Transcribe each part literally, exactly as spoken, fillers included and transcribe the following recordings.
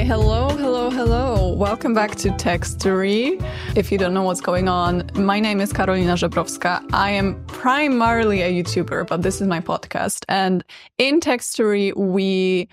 hello, hello, hello. Welcome back to Textory. If you don't know what's going on, my name is Karolina Żebrowska. I am primarily a YouTuber, but this is my podcast. And in Textory, we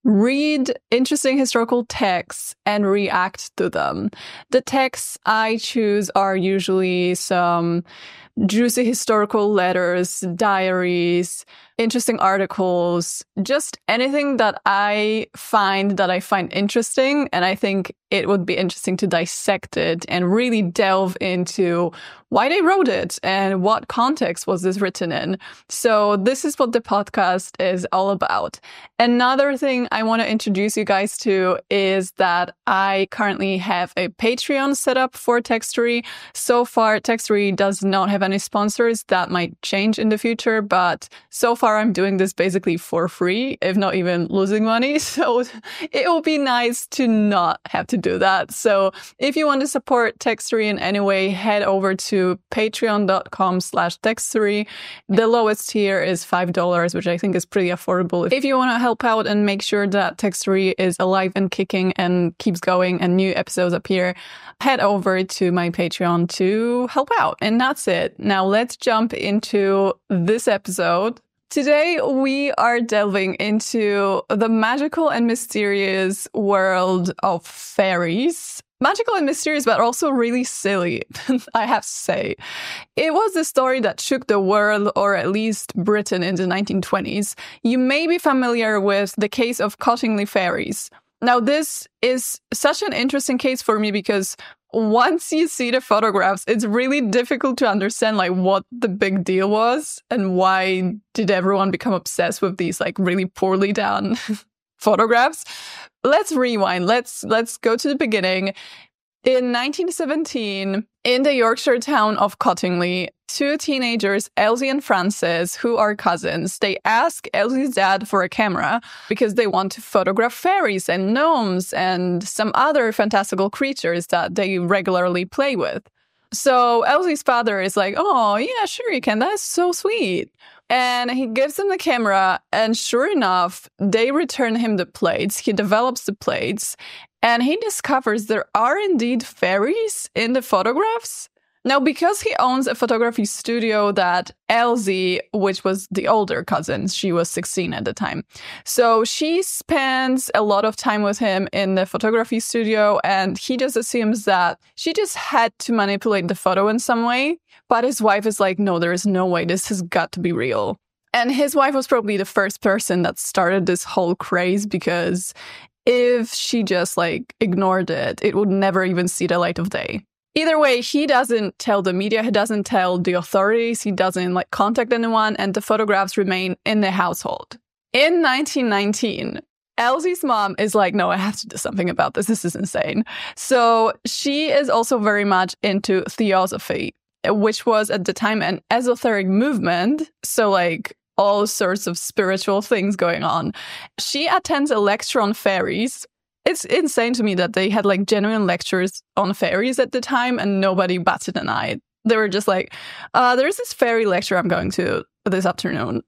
read interesting historical texts and react to them. The texts I choose are usually some juicy historical letters, diaries, interesting articles, just anything that I find that I find interesting. And I think it would be interesting to dissect it and really delve into why they wrote it and what context was this written in. So this is what the podcast is all about. Another thing I want to introduce you guys to is that I currently have a Patreon set up for Textory. So far, Textory does not have any sponsors. That might change in the future, but so far I'm doing this basically for free, if not even losing money. So it will be nice to not have to do that. So if you want to support Textory in any way, head over to patreon.com slash Textory. The lowest tier is five dollars, which I think is pretty affordable. If you want to help out and make sure that Textory is alive and kicking and keeps going and new episodes appear, head over to my Patreon to help out. And that's it. Now let's jump into this episode. Today, we are delving into the magical and mysterious world of fairies. Magical and mysterious, but also really silly, I have to say. It was a story that shook the world, or at least Britain, in the nineteen twenties. You may be familiar with the case of Cottingley fairies. Now, this is such an interesting case for me because once you see the photographs, it's really difficult to understand like what the big deal was and why did everyone become obsessed with these like really poorly done photographs. Let's rewind. Let's let's go to the beginning. In nineteen seventeen, in the Yorkshire town of Cottingley, two teenagers, Elsie and Frances, who are cousins, they ask Elsie's dad for a camera because they want to photograph fairies and gnomes and some other fantastical creatures that they regularly play with. So Elsie's father is like, oh, yeah, sure you can. That's so sweet. And he gives them the camera, and sure enough, they return him the plates. He develops the plates, and he discovers there are indeed fairies in the photographs. Now, because he owns a photography studio that Elsie, which was the older cousin, she was sixteen at the time. So she spends a lot of time with him in the photography studio, and he just assumes that she just had to manipulate the photo in some way. But his wife is like, no, there is no way. This has got to be real. And his wife was probably the first person that started this whole craze, because if she just like ignored it, it would never even see the light of day. Either way, he doesn't tell the media, he doesn't tell the authorities, he doesn't like contact anyone, and the photographs remain in the household. In nineteen nineteen, Elsie's mom is like, no, I have to do something about this. This is insane. So she is also very much into theosophy, which was at the time an esoteric movement. So like all sorts of spiritual things going on. She attends a lecture on fairies. It's insane to me that they had like genuine lectures on fairies at the time and nobody batted an eye. They were just like, uh, there's this fairy lecture I'm going to this afternoon.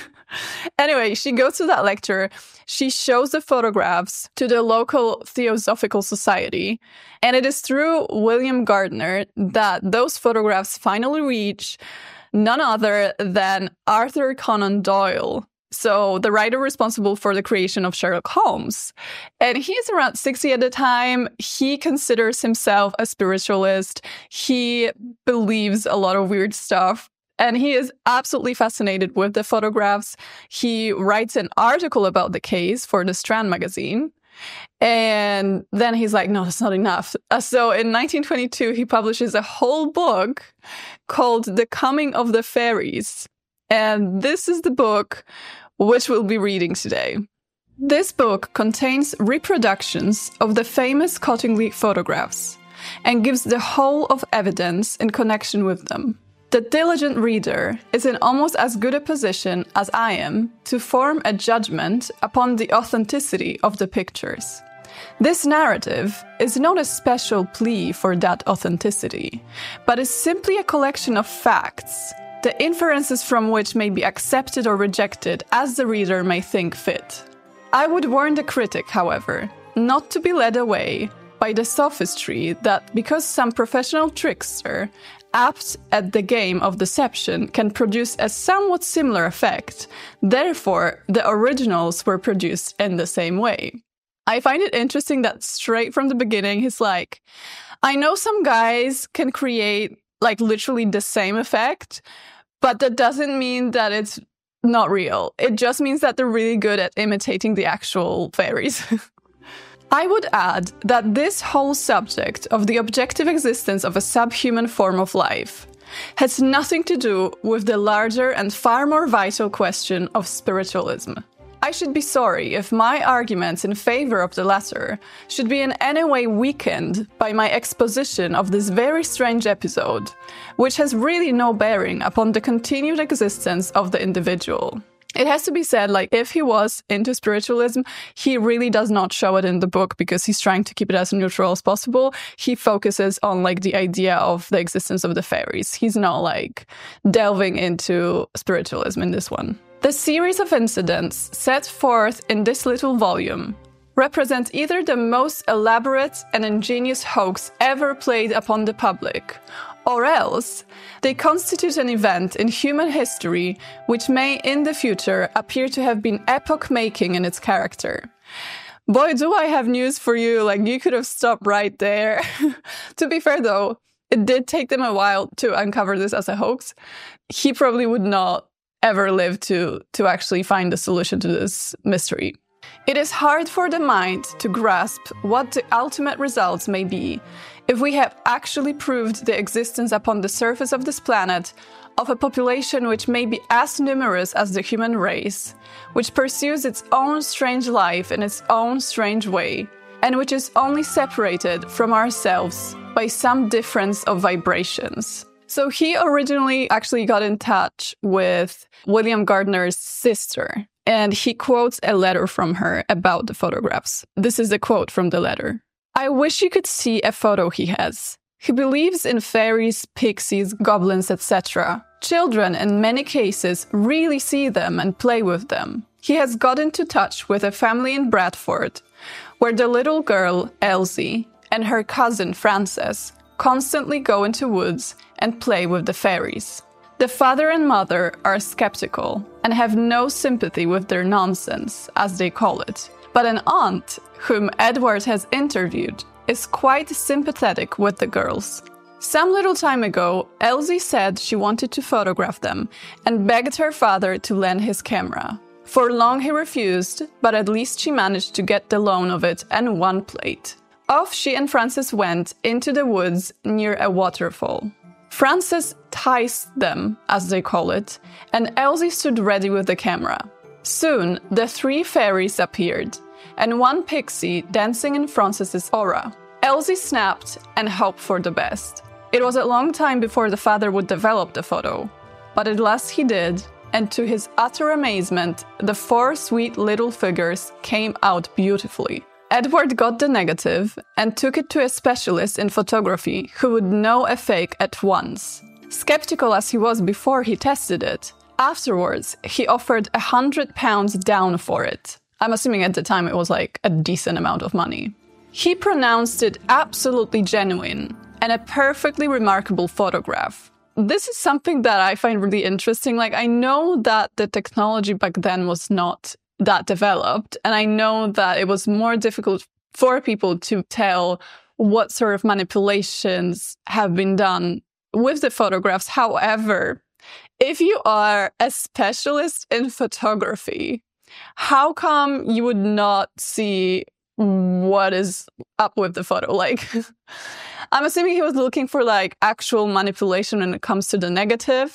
Anyway, she goes to that lecture. She shows the photographs to the local Theosophical Society. And it is through William Gardner that those photographs finally reach none other than Arthur Conan Doyle. So the writer responsible for the creation of Sherlock Holmes. And he's around sixty at the time. He considers himself a spiritualist. He believes a lot of weird stuff. And he is absolutely fascinated with the photographs. He writes an article about the case for the Strand magazine. And then he's like, no, that's not enough. Uh, so in nineteen twenty-two, he publishes a whole book called The Coming of the Fairies. And this is the book which we'll be reading today. This book contains reproductions of the famous Cottingley photographs and gives the whole of evidence in connection with them. The diligent reader is in almost as good a position as I am to form a judgment upon the authenticity of the pictures. This narrative is not a special plea for that authenticity, but is simply a collection of facts, the inferences from which may be accepted or rejected as the reader may think fit. I would warn the critic, however, not to be led away by the sophistry that because some professional trickster apt at the game of deception can produce a somewhat similar effect, therefore the originals were produced in the same way. I find it interesting that straight from the beginning, he's like, I know some guys can create like literally the same effect, but that doesn't mean that it's not real. It just means that they're really good at imitating the actual fairies. I would add that this whole subject of the objective existence of a subhuman form of life has nothing to do with the larger and far more vital question of spiritualism. I should be sorry if my arguments in favor of the latter should be in any way weakened by my exposition of this very strange episode, which has really no bearing upon the continued existence of the individual. It has to be said, like, if he was into spiritualism, he really does not show it in the book because he's trying to keep it as neutral as possible. He focuses on, like, the idea of the existence of the fairies. He's not, like, delving into spiritualism in this one. The series of incidents set forth in this little volume represent either the most elaborate and ingenious hoax ever played upon the public, or else they constitute an event in human history which may in the future appear to have been epoch-making in its character. Boy, do I have news for you, like you could have stopped right there. To be fair though, it did take them a while to uncover this as a hoax. He probably would not ever live to, to actually find a solution to this mystery. It is hard for the mind to grasp what the ultimate results may be if we have actually proved the existence upon the surface of this planet of a population which may be as numerous as the human race, which pursues its own strange life in its own strange way, and which is only separated from ourselves by some difference of vibrations. So he originally actually got in touch with William Gardner's sister, and he quotes a letter from her about the photographs. This is a quote from the letter. I wish you could see a photo he has. He believes in fairies, pixies, goblins, et cetera. Children, in many cases, really see them and play with them. He has got into touch with a family in Bradford, where the little girl, Elsie, and her cousin, Frances, constantly go into woods and play with the fairies. The father and mother are skeptical and have no sympathy with their nonsense, as they call it. But an aunt, whom Edward has interviewed, is quite sympathetic with the girls. Some little time ago, Elsie said she wanted to photograph them and begged her father to lend his camera. For long he refused, but at least she managed to get the loan of it and one plate. Off she and Frances went into the woods near a waterfall. Frances ticed them, as they call it, and Elsie stood ready with the camera. Soon, the three fairies appeared, and one pixie dancing in Frances's aura. Elsie snapped and hoped for the best. It was a long time before the father would develop the photo, but at last he did, and to his utter amazement, the four sweet little figures came out beautifully. Edward got the negative and took it to a specialist in photography who would know a fake at once. Skeptical as he was before he tested it, afterwards he offered a hundred pounds down for it. I'm assuming at the time it was like a decent amount of money. He pronounced it absolutely genuine and a perfectly remarkable photograph. This is something that I find really interesting. Like, I know that the technology back then was not that developed, and I know that it was more difficult for people to tell what sort of manipulations have been done with the photographs. However, if you are a specialist in photography, how come you would not see what is up with the photo? Like, I'm assuming he was looking for like actual manipulation when it comes to the negative,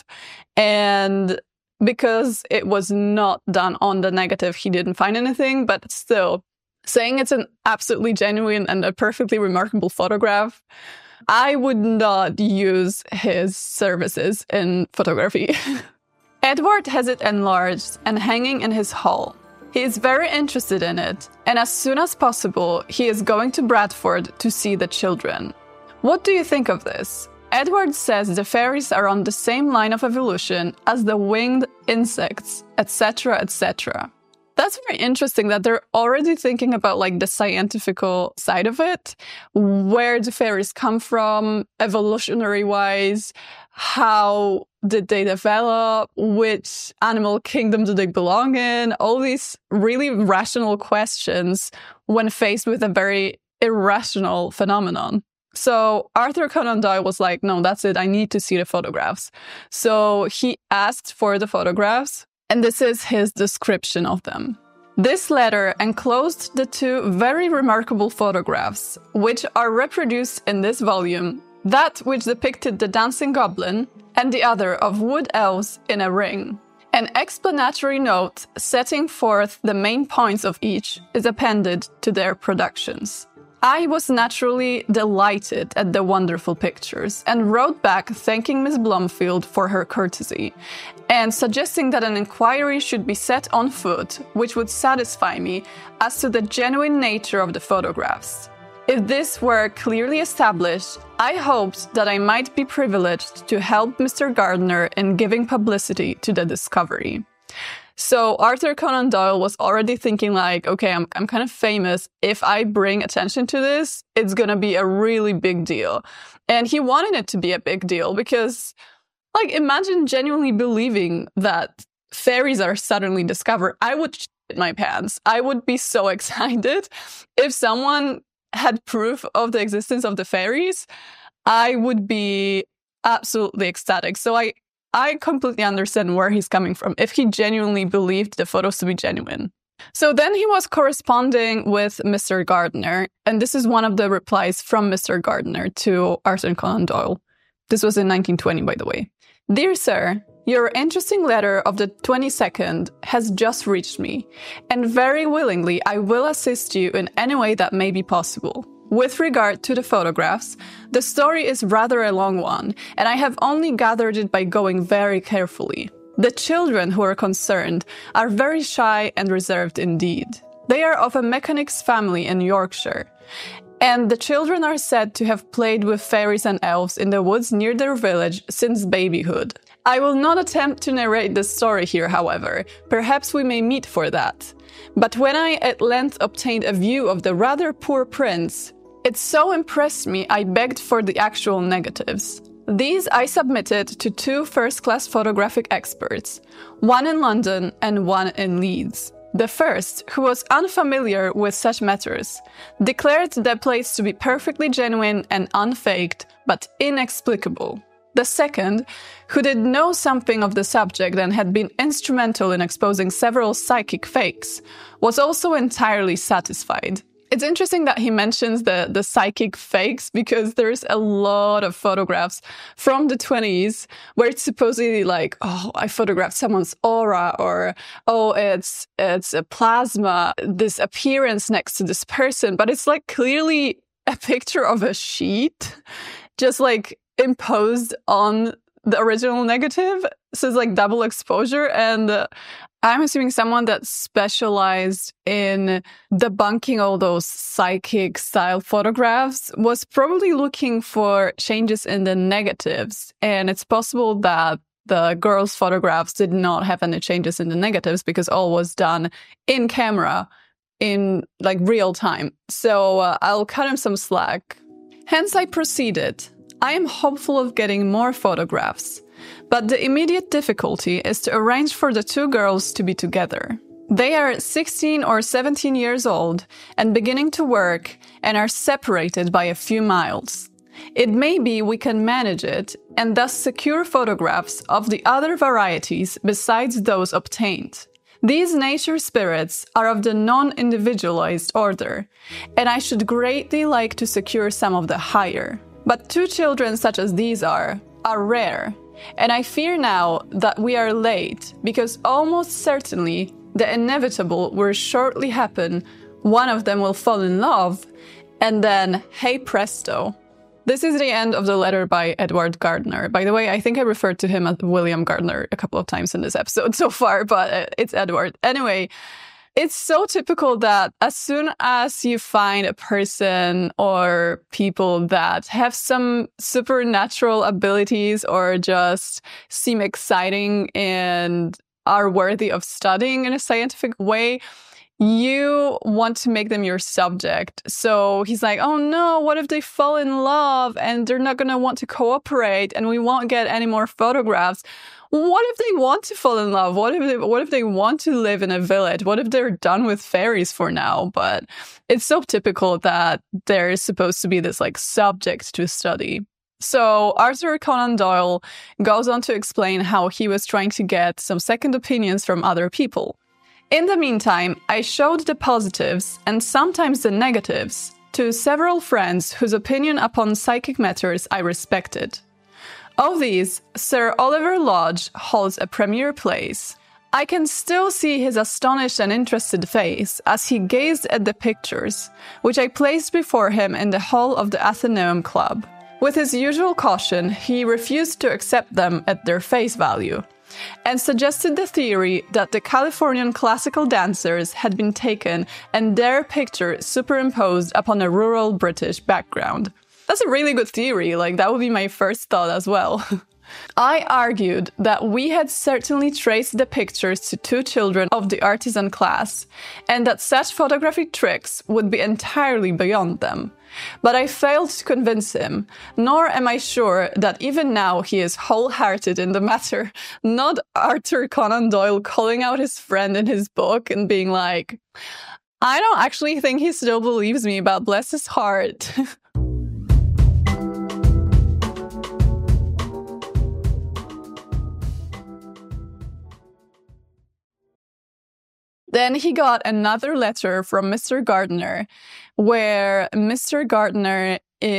and because it was not done on the negative, he didn't find anything. But still, saying it's an absolutely genuine and a perfectly remarkable photograph, I would not use his services in photography. Edward has it enlarged and hanging in his hall. He is very interested in it, and as soon as possible, he is going to Bradford to see the children. What do you think of this? Edward says the fairies are on the same line of evolution as the winged insects, et cetera, et cetera. That's very interesting that they're already thinking about like the scientifical side of it. Where do fairies come from, evolutionary wise? How did they develop? Which animal kingdom do they belong in? All these really rational questions when faced with a very irrational phenomenon. So Arthur Conan Doyle was like, no, that's it. I need to see the photographs. So he asked for the photographs, and this is his description of them. This letter enclosed the two very remarkable photographs, which are reproduced in this volume, that which depicted the dancing goblin and the other of wood elves in a ring. An explanatory note setting forth the main points of each is appended to their productions. I was naturally delighted at the wonderful pictures and wrote back thanking Miss Blomfield for her courtesy and suggesting that an inquiry should be set on foot which would satisfy me as to the genuine nature of the photographs. If this were clearly established, I hoped that I might be privileged to help Mister Gardner in giving publicity to the discovery. So Arthur Conan Doyle was already thinking like, okay, I'm I'm kind of famous. If I bring attention to this, it's going to be a really big deal. And he wanted it to be a big deal because, like, imagine genuinely believing that fairies are suddenly discovered. I would shit my pants. I would be so excited if someone had proof of the existence of the fairies. I would be absolutely ecstatic. So I I completely understand where he's coming from, if he genuinely believed the photos to be genuine. So then he was corresponding with Mister Gardner, and this is one of the replies from Mister Gardner to Arthur Conan Doyle. This was in nineteen twenty, by the way. Dear sir, your interesting letter of the twenty-second has just reached me, and very willingly I will assist you in any way that may be possible. With regard to the photographs, the story is rather a long one, and I have only gathered it by going very carefully. The children who are concerned are very shy and reserved indeed. They are of a mechanic's family in Yorkshire, and the children are said to have played with fairies and elves in the woods near their village since babyhood. I will not attempt to narrate this story here, however. Perhaps we may meet for that. But when I at length obtained a view of the rather poor prints, it so impressed me I begged for the actual negatives. These I submitted to two first-class photographic experts, one in London and one in Leeds. The first, who was unfamiliar with such matters, declared the plates to be perfectly genuine and unfaked, but inexplicable. The second, who did know something of the subject and had been instrumental in exposing several psychic fakes, was also entirely satisfied. It's interesting that he mentions the, the psychic fakes because there's a lot of photographs from the twenties where it's supposedly like, oh, I photographed someone's aura, or, oh, it's, it's a plasma, this appearance next to this person. But it's like clearly a picture of a sheet, just like imposed on the original negative. So it's like double exposure. And uh, I'm assuming someone that specialized in debunking all those psychic style photographs was probably looking for changes in the negatives. And it's possible that the girls' photographs did not have any changes in the negatives because all was done in camera in like real time. So uh, I'll cut him some slack. Hence I proceeded. I am hopeful of getting more photographs, but the immediate difficulty is to arrange for the two girls to be together. They are sixteen or seventeen years old and beginning to work and are separated by a few miles. It may be we can manage it and thus secure photographs of the other varieties besides those obtained. These nature spirits are of the non-individualized order, and I should greatly like to secure some of the higher. But two children such as these are, are rare, and I fear now that we are late, because almost certainly the inevitable will shortly happen. One of them will fall in love, and then, hey presto. This is the end of the letter by Edward Gardner. By the way, I think I referred to him as William Gardner a couple of times in this episode so far, but it's Edward. Anyway, it's so typical that as soon as you find a person or people that have some supernatural abilities or just seem exciting and are worthy of studying in a scientific way, you want to make them your subject. So he's like, oh no, what if they fall in love and they're not going to want to cooperate and we won't get any more photographs? What if they want to fall in love? What if they, what if they want to live in a village? What if they're done with fairies for now? But it's so typical that there is supposed to be this like subject to study. So Arthur Conan Doyle goes on to explain how he was trying to get some second opinions from other people. In the meantime, I showed the positives and sometimes the negatives to several friends whose opinion upon psychic matters I respected. Of these, Sir Oliver Lodge holds a premier place. I can still see his astonished and interested face as he gazed at the pictures, which I placed before him in the hall of the Athenaeum Club. With his usual caution, he refused to accept them at their face value, and suggested the theory that the Californian classical dancers had been taken and their picture superimposed upon a rural British background. That's a really good theory, like that would be my first thought as well. I argued that we had certainly traced the pictures to two children of the artisan class, and that such photographic tricks would be entirely beyond them. But I failed to convince him, nor am I sure that even now he is wholehearted in the matter, not Arthur Conan Doyle calling out his friend in his book and being like, I don't actually think he still believes me, but bless his heart. Then he got another letter from Mister Gardner, where Mister Gardner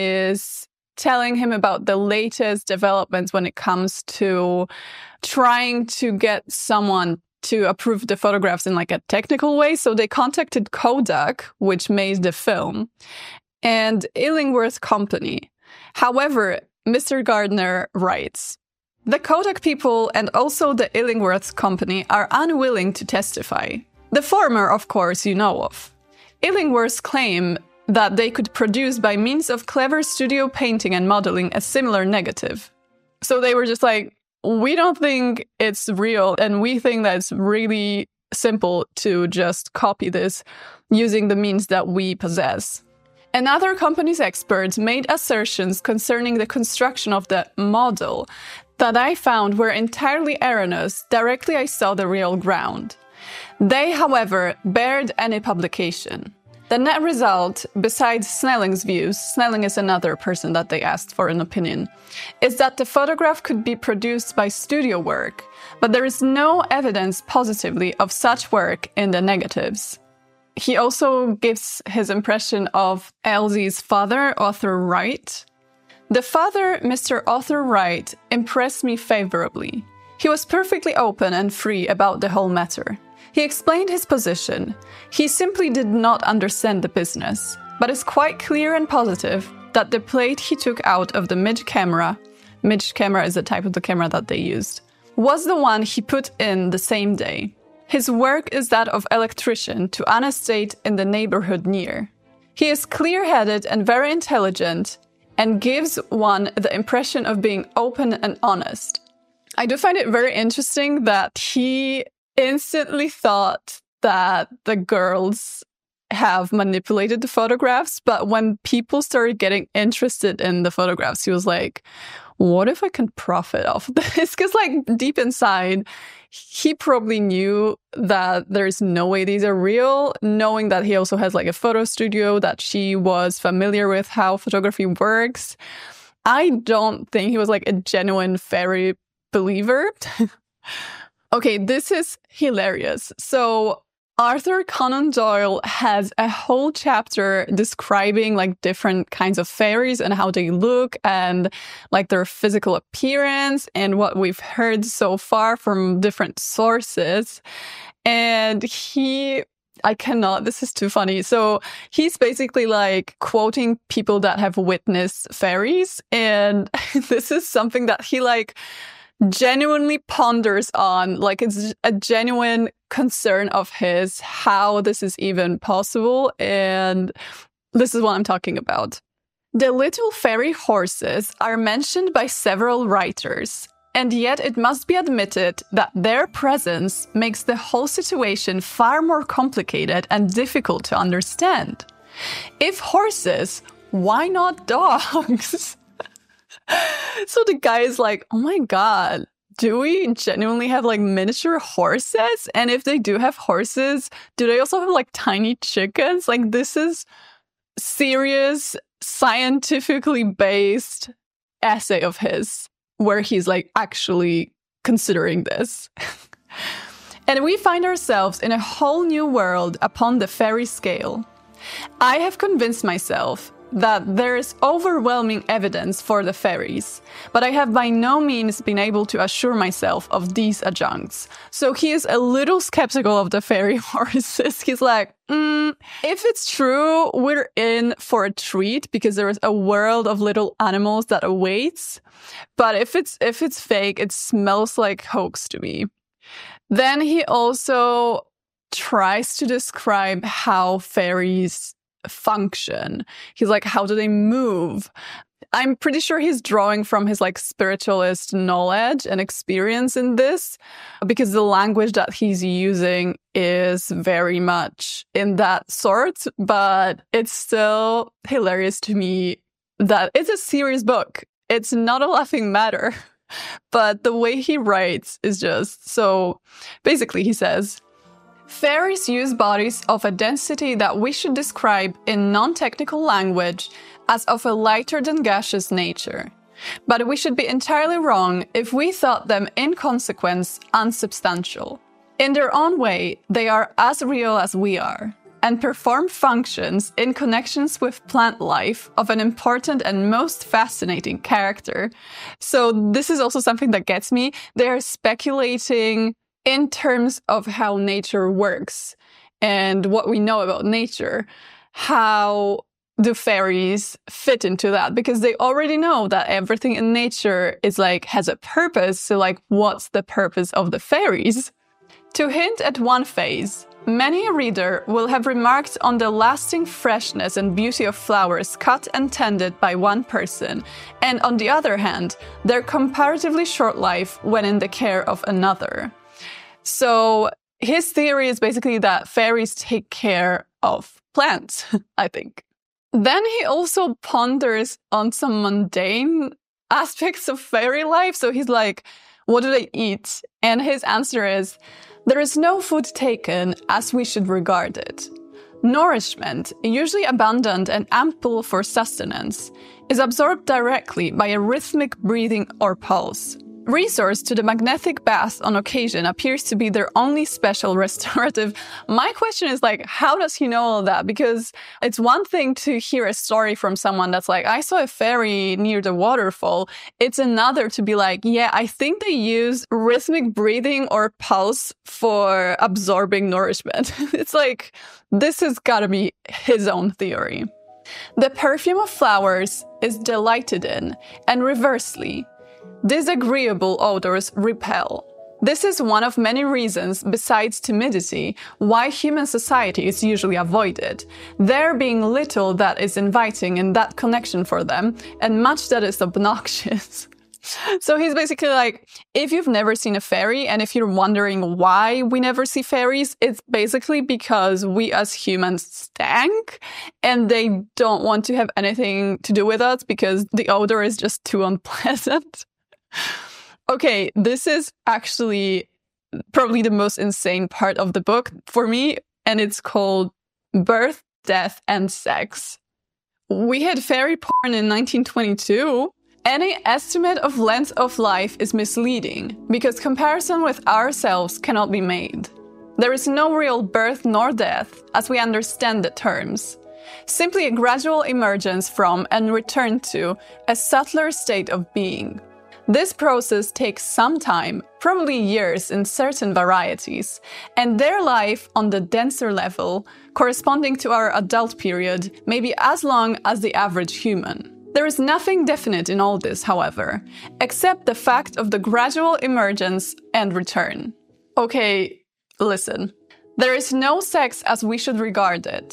is telling him about the latest developments when it comes to trying to get someone to approve the photographs in like a technical way. So they contacted Kodak, which made the film, and Illingworth Company. However, Mister Gardner writes, the Kodak people and also the Illingworth Company are unwilling to testify. The former, of course, you know of. Illingworth's claim that they could produce by means of clever studio painting and modeling a similar negative. So they were just like, we don't think it's real, and we think that it's really simple to just copy this using the means that we possess. Another company's experts made assertions concerning the construction of the model that I found were entirely erroneous directly I saw the real ground. They, however, barred any publication. The net result, besides Snelling's views, Snelling is another person that they asked for an opinion, is that the photograph could be produced by studio work, but there is no evidence positively of such work in the negatives. He also gives his impression of Elsie's father, Arthur Wright. The father, Mister Arthur Wright, impressed me favorably. He was perfectly open and free about the whole matter. He explained his position. He simply did not understand the business, but is quite clear and positive that the plate he took out of the Midge camera, Midge camera is the type of the camera that they used, was the one he put in the same day. His work is that of electrician to an estate in the neighborhood near. He is clear-headed and very intelligent, and gives one the impression of being open and honest. I do find it very interesting that he instantly thought that the girls have manipulated the photographs, but when people started getting interested in the photographs, he was like, what if I can profit off this? Because like deep inside, he probably knew that there's no way these are real, knowing that he also has like a photo studio, that she was familiar with how photography works. I don't think he was like a genuine fairy believer. Okay, this is hilarious. So Arthur Conan Doyle has a whole chapter describing like different kinds of fairies and how they look and like their physical appearance and what we've heard so far from different sources. And he, I cannot, this is too funny. So he's basically like quoting people that have witnessed fairies. And this is something that he like genuinely ponders on, like it's a genuine concern of his how this is even possible, and this is what I'm talking about. The little fairy horses are mentioned by several writers, And yet it must be admitted that their presence makes the whole situation far more complicated and difficult to understand. If horses, why not dogs? So the guy is like, oh my God, do we genuinely have like miniature horses? And if they do have horses, do they also have like tiny chickens? Like this is serious, scientifically based essay of his where he's like actually considering this. And we find ourselves in a whole new world upon the fairy scale. I have convinced myself that there is overwhelming evidence for the fairies, but I have by no means been able to assure myself of these adjuncts. So he is a little skeptical of the fairy horses. He's like, mm, if it's true, we're in for a treat because there is a world of little animals that awaits. But if it's if it's fake, it smells like hoax to me. Then he also tries to describe how fairies function. He's like, how do they move? I'm pretty sure he's drawing from his like spiritualist knowledge and experience in this, because the language that he's using is very much in that sort, but it's still hilarious to me that it's a serious book. It's not a laughing matter, but the way he writes is just so. Basically, he says, fairies use bodies of a density that we should describe in non-technical language as of a lighter than gaseous nature. But we should be entirely wrong if we thought them in consequence unsubstantial. In their own way, they are as real as we are, and perform functions in connections with plant life of an important and most fascinating character. So this is also something that gets me. They're speculating in terms of how nature works and what we know about nature. How do fairies fit into that? Because they already know that everything in nature is like, has a purpose. So like, what's the purpose of the fairies? To hint at one phase, many a reader will have remarked on the lasting freshness and beauty of flowers cut and tended by one person, and on the other hand, their comparatively short life when in the care of another. So his theory is basically that fairies take care of plants, I think. Then he also ponders on some mundane aspects of fairy life. So he's like, what do they eat? And his answer is, there is no food taken as we should regard it. Nourishment, usually abundant and ample for sustenance, is absorbed directly by a rhythmic breathing or pulse. Resource to the magnetic bath on occasion appears to be their only special restorative. My question is like, how does he know all that? Because it's one thing to hear a story from someone that's like, I saw a fairy near the waterfall. It's another to be like, yeah, I think they use rhythmic breathing or pulse for absorbing nourishment. It's like, this has got to be his own theory. The perfume of flowers is delighted in, and reversely, disagreeable odors repel. This is one of many reasons, besides timidity, why human society is usually avoided, there being little that is inviting in that connection for them, and much that is obnoxious. So he's basically like, if you've never seen a fairy, and if you're wondering why we never see fairies, it's basically because we as humans stank, and they don't want to have anything to do with us because the odor is just too unpleasant. Okay, this is actually probably the most insane part of the book for me, and it's called Birth, Death, and Sex. We had fairy porn in nineteen twenty-two. Any estimate of length of life is misleading, because comparison with ourselves cannot be made. There is no real birth nor death, as we understand the terms. Simply a gradual emergence from and return to a subtler state of being. This process takes some time, probably years in certain varieties, and their life on the denser level, corresponding to our adult period, may be as long as the average human. There is nothing definite in all this, however, except the fact of the gradual emergence and return. Okay, listen. There is no sex as we should regard it.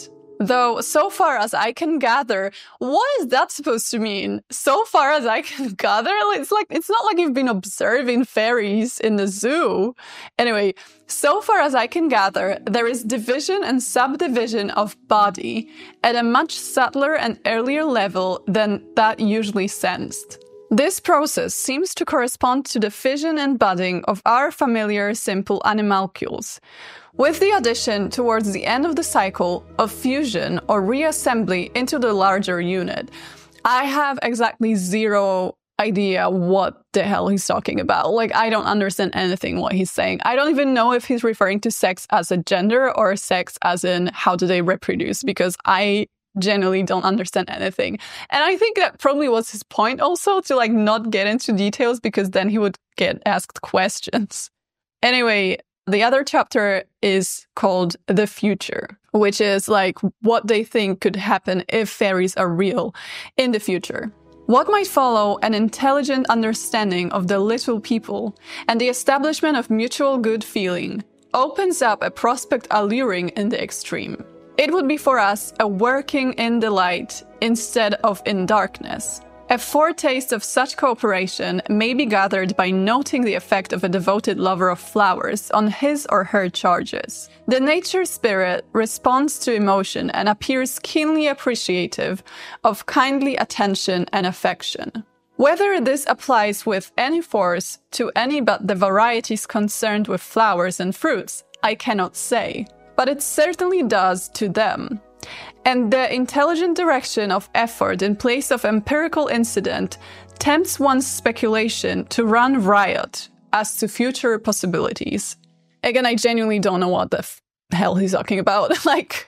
Though, so far as I can gather, what is that supposed to mean? So far as I can gather? It's like, it's not like you've been observing fairies in the zoo. Anyway, so far as I can gather, there is division and subdivision of body at a much subtler and earlier level than that usually sensed. This process seems to correspond to the fission and budding of our familiar simple animalcules, with the addition towards the end of the cycle of fusion or reassembly into the larger unit. I have exactly zero idea what the hell he's talking about. Like, I don't understand anything what he's saying. I don't even know if he's referring to sex as a gender or sex as in how do they reproduce, because I genuinely don't understand anything. And I think that probably was his point also, to like not get into details, because then he would get asked questions. Anyway, the other chapter is called The Future, which is like what they think could happen if fairies are real in the future. What might follow an intelligent understanding of the little people and the establishment of mutual good feeling opens up a prospect alluring in the extreme. It would be for us a working in the light instead of in darkness. A foretaste of such cooperation may be gathered by noting the effect of a devoted lover of flowers on his or her charges. The nature spirit responds to emotion and appears keenly appreciative of kindly attention and affection. Whether this applies with any force to any but the varieties concerned with flowers and fruits, I cannot say, but it certainly does to them. And the intelligent direction of effort in place of empirical incident tempts one's speculation to run riot as to future possibilities. Again, I genuinely don't know what the f- hell he's talking about. Like,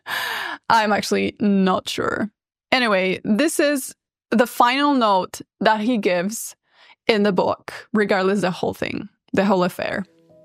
I'm actually not sure. Anyway, this is the final note that he gives in the book, regardless the whole thing, the whole affair.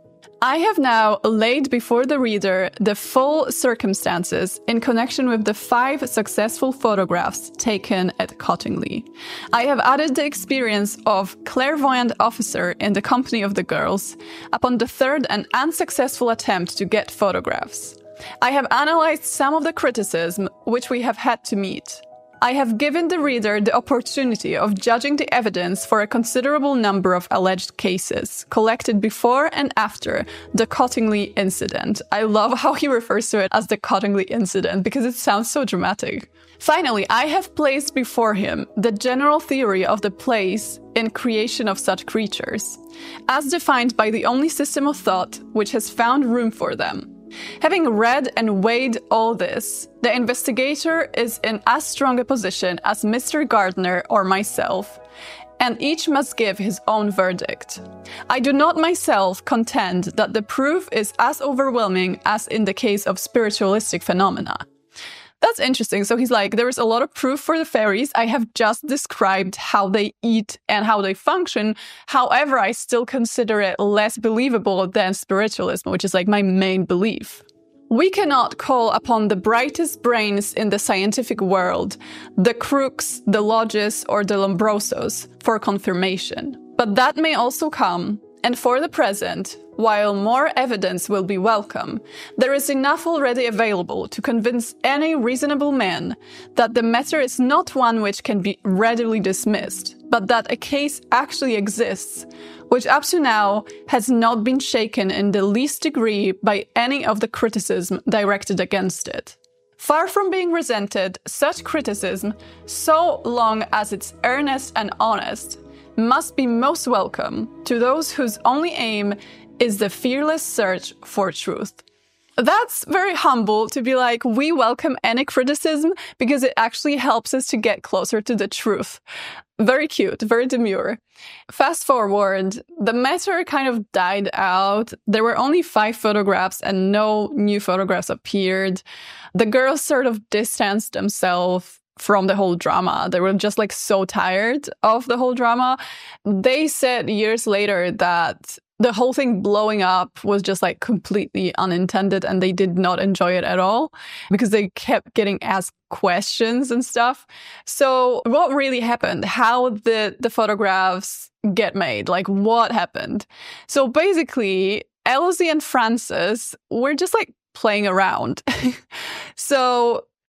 I have now laid before the reader the full circumstances in connection with the five successful photographs taken at Cottingley. I have added the experience of clairvoyant officer in the company of the girls upon the third and unsuccessful attempt to get photographs. I have analyzed some of the criticism which we have had to meet. I have given the reader the opportunity of judging the evidence for a considerable number of alleged cases collected before and after the Cottingley incident. I love how he refers to it as the Cottingley incident because it sounds so dramatic. Finally, I have placed before him the general theory of the place in creation of such creatures, as defined by the only system of thought which has found room for them. Having read and weighed all this, the investigator is in as strong a position as Mister Gardner or myself, and each must give his own verdict. I do not myself contend that the proof is as overwhelming as in the case of spiritualistic phenomena. That's interesting. So he's like, there is a lot of proof for the fairies. I have just described how they eat and how they function. However, I still consider it less believable than spiritualism, which is like my main belief. We cannot call upon the brightest brains in the scientific world, the Crooks, the Lodges, or the Lombrosos, for confirmation. But that may also come, and for the present, while more evidence will be welcome, there is enough already available to convince any reasonable man that the matter is not one which can be readily dismissed, but that a case actually exists, which up to now has not been shaken in the least degree by any of the criticism directed against it. Far from being resented, such criticism, so long as it's earnest and honest, must be most welcome to those whose only aim is the fearless search for truth. That's very humble to be like, we welcome any criticism because it actually helps us to get closer to the truth. Very cute, very demure. Fast forward, the matter kind of died out. There were only five photographs and no new photographs appeared. The girls sort of distanced themselves from the whole drama. They were just like so tired of the whole drama. They said years later that the whole thing blowing up was just like completely unintended and they did not enjoy it at all because they kept getting asked questions and stuff. So what really happened? How did the photographs get made? Like what happened? So basically, Elsie and Frances were just like playing around. So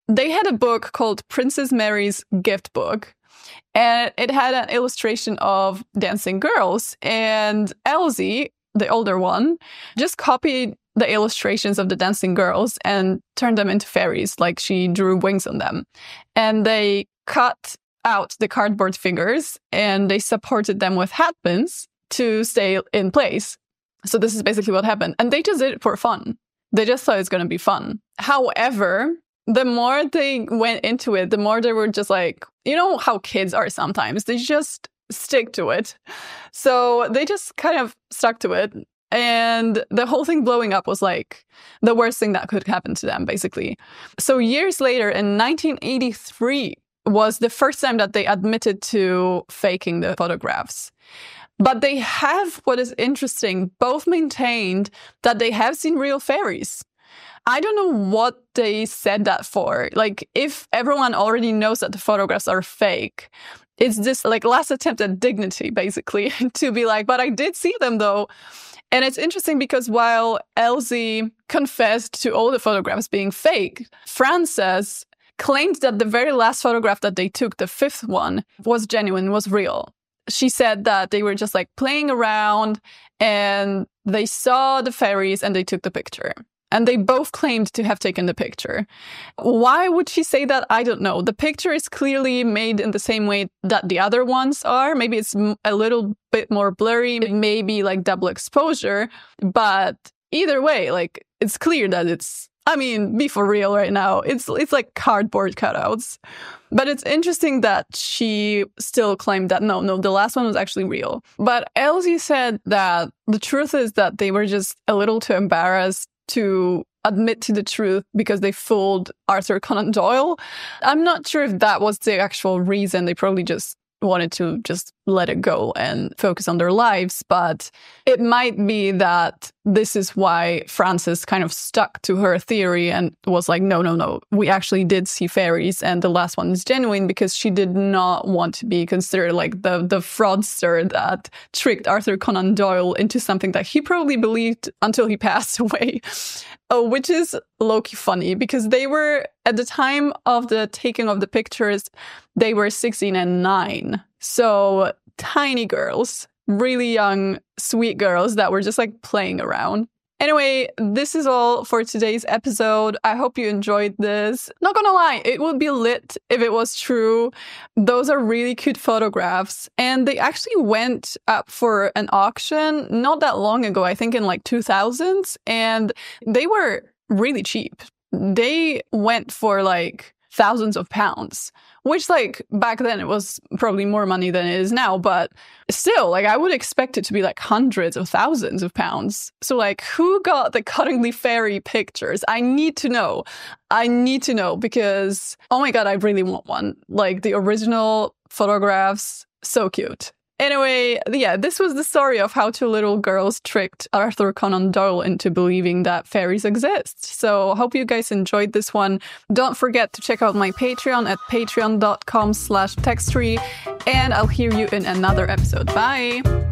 they had a book called Princess Mary's Gift Book. And it had an illustration of dancing girls. And Elsie, the older one, just copied the illustrations of the dancing girls and turned them into fairies, like she drew wings on them. And they cut out the cardboard figures and they supported them with hat pins to stay in place. So this is basically what happened. And they just did it for fun. They just thought it's going to be fun. However, the more they went into it, the more they were just like, you know how kids are sometimes. They just stick to it. So they just kind of stuck to it. And the whole thing blowing up was like the worst thing that could happen to them, basically. So years later, in nineteen eighty-three, was the first time that they admitted to faking the photographs. But they have, what is interesting, both maintained that they have seen real fairies. I don't know what they said that for. Like, if everyone already knows that the photographs are fake, it's this like last attempt at dignity, basically, to be like, but I did see them though. And it's interesting because while Elsie confessed to all the photographs being fake, Frances claimed that the very last photograph that they took, the fifth one, was genuine, was real. She said that they were just like playing around and they saw the fairies and they took the picture. And they both claimed to have taken the picture. Why would she say that? I don't know. The picture is clearly made in the same way that the other ones are. Maybe it's a little bit more blurry, maybe like double exposure. But either way, like it's clear that it's, I mean, be for real right now. It's it's like cardboard cutouts. But it's interesting that she still claimed that, no, no, the last one was actually real. But Elsie said that the truth is that they were just a little too embarrassed to admit to the truth because they fooled Arthur Conan Doyle. I'm not sure if that was the actual reason. They probably just wanted to just let it go and focus on their lives. But it might be that this is why Frances kind of stuck to her theory and was like, no, no, no, we actually did see fairies and the last one is genuine, because she did not want to be considered like the, the fraudster that tricked Arthur Conan Doyle into something that he probably believed until he passed away. Oh, which is low-key funny because they were, at the time of the taking of the pictures, they were sixteen and nine. So tiny girls, really young, sweet girls that were just like playing around. Anyway, this is all for today's episode. I hope you enjoyed this. Not gonna lie, it would be lit if it was true. Those are really cute photographs. And they actually went up for an auction not that long ago, I think in like two thousands. And they were really cheap. They went for like thousands of pounds, which like back then it was probably more money than it is now, but still, like I would expect it to be like hundreds of thousands of pounds. So like who got the Cottingley Fairy pictures? I need to know. I need to know because, oh my God, I really want one. Like the original photographs, so cute. Anyway, yeah, this was the story of how two little girls tricked Arthur Conan Doyle into believing that fairies exist. So hope you guys enjoyed this one. Don't forget to check out my Patreon at patreon dot com slash textory, and I'll hear you in another episode. Bye!